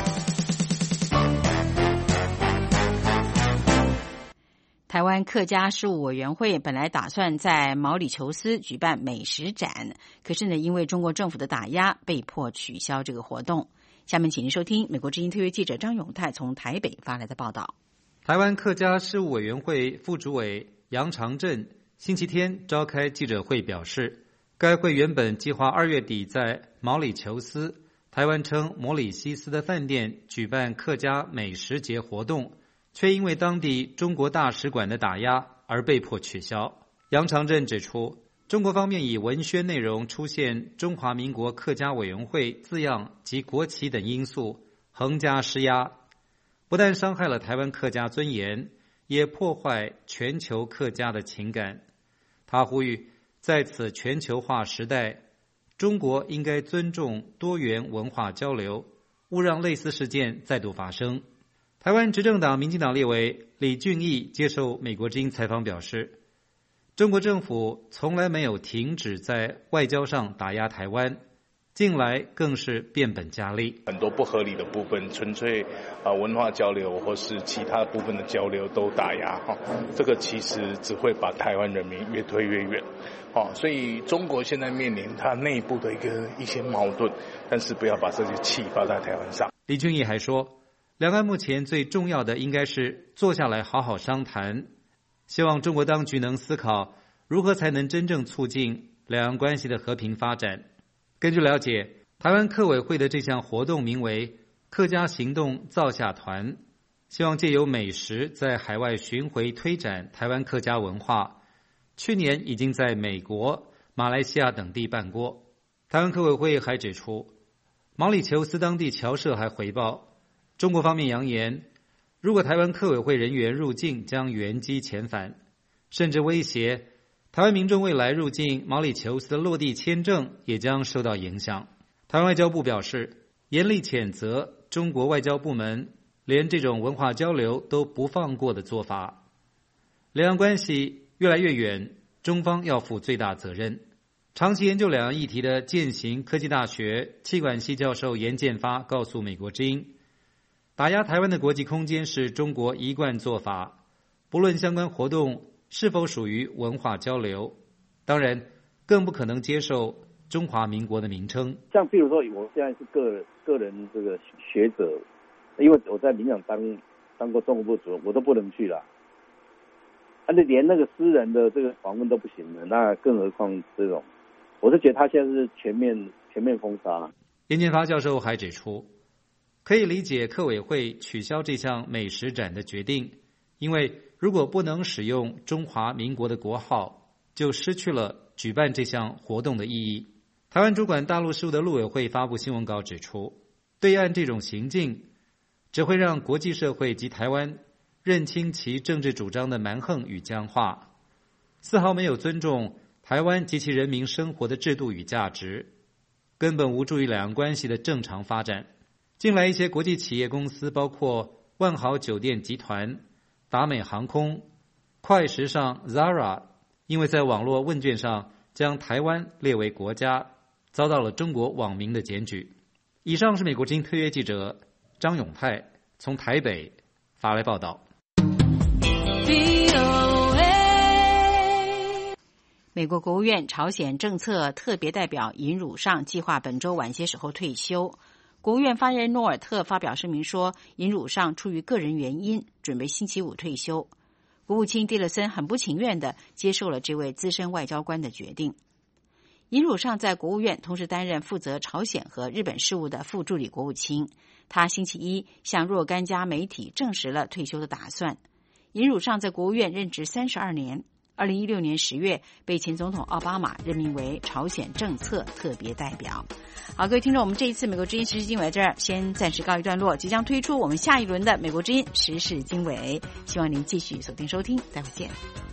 Speaker 2: 台湾客家事务委员会本来打算在毛里求斯举办美食展，可是呢，因为中国政府的打压，被迫取消这个活动。下面请您收听美国之音特约记者张永泰从台北发来的报道。
Speaker 21: 台湾客家事务委员会副主委杨长正星期天召开记者会表示，该会原本计划二月底在毛里求斯，台湾称摩里西斯的饭店举办客家美食节活动，却因为当地中国大使馆的打压而被迫取消。杨长正指出，中国方面以文宣内容出现中华民国客家委员会字样及国旗等因素，横加施压，不但伤害了台湾客家尊严，也破坏全球客家的情感。他呼吁，在此全球化时代，中国应该尊重多元文化交流，勿让类似事件再度发生。台湾执政党民进党立委李俊毅接受美国之音采访表示，中国政府从来没有停止在外交上打压台湾，近来更是变本加厉，
Speaker 22: 很多不合理的部分，纯粹啊、呃、文化交流或是其他部分的交流都打压哈，这个其实只会把台湾人民越推越远。哦，所以中国现在面临它内部的一个一些矛盾，但是不要把这些气发在台湾上。
Speaker 21: 李俊毅还说，两岸目前最重要的应该是坐下来好好商谈，希望中国当局能思考如何才能真正促进两岸关系的和平发展。根据了解，台湾客委会的这项活动名为客家行动造下团，希望借由美食在海外巡回推展台湾客家文化。去年已经在美国、马来西亚等地办过。台湾客委会还指出，毛里求斯当地侨社还回报，中国方面扬言，如果台湾客委会人员入境将原机遣返，甚至威胁台湾民众未来入境毛里求斯的落地签证也将受到影响。台湾外交部表示，严厉谴责中国外交部门连这种文化交流都不放过的做法。两岸关系越来越远，中方要负最大责任。长期研究两岸议题的践行科技大学企管系教授严建发告诉美国之音，打压台湾的国际空间是中国一贯做法，不论相关活动是否属于文化交流，当然更不可能接受中华民国的名称。
Speaker 23: 像比如说我现在是个个人这个学者，因为我在民党当当过中国部主任，我都不能去了，而且连那个私人的这个访问都不行了，那更何况这种，我是觉得他现在是全面全面封杀。
Speaker 21: 严建发教授还指出，可以理解客委会取消这项美食展的决定，因为如果不能使用中华民国的国号，就失去了举办这项活动的意义。台湾主管大陆事务的陆委会发布新闻稿指出，对岸这种行径只会让国际社会及台湾认清其政治主张的蛮横与僵化，丝毫没有尊重台湾及其人民生活的制度与价值，根本无助于两岸关系的正常发展。近来一些国际企业公司，包括万豪酒店集团、达美航空、快时尚 Zara， 因为在网络问卷上将台湾列为国家，遭到了中国网民的检举。以上是美国之音特约记者张永泰从台北发来报道。
Speaker 2: 美国国务院朝鲜政策特别代表尹汝尚计划本周晚些时候退休。国务院发言人诺尔特发表声明说，尹汝尚出于个人原因，准备星期五退休。国务卿蒂勒森很不情愿地接受了这位资深外交官的决定。尹汝尚在国务院同时担任负责朝鲜和日本事务的副助理国务卿。他星期一向若干家媒体证实了退休的打算。尹汝尚在国务院任职三十二年， 二零一六年十月被前总统奥巴马任命为朝鲜政策特别代表。好，各位听众，我们这一次美国之音时事经纬这儿先暂时告一段落，即将推出我们下一轮的美国之音时事经纬，希望您继续锁定收听，再会见。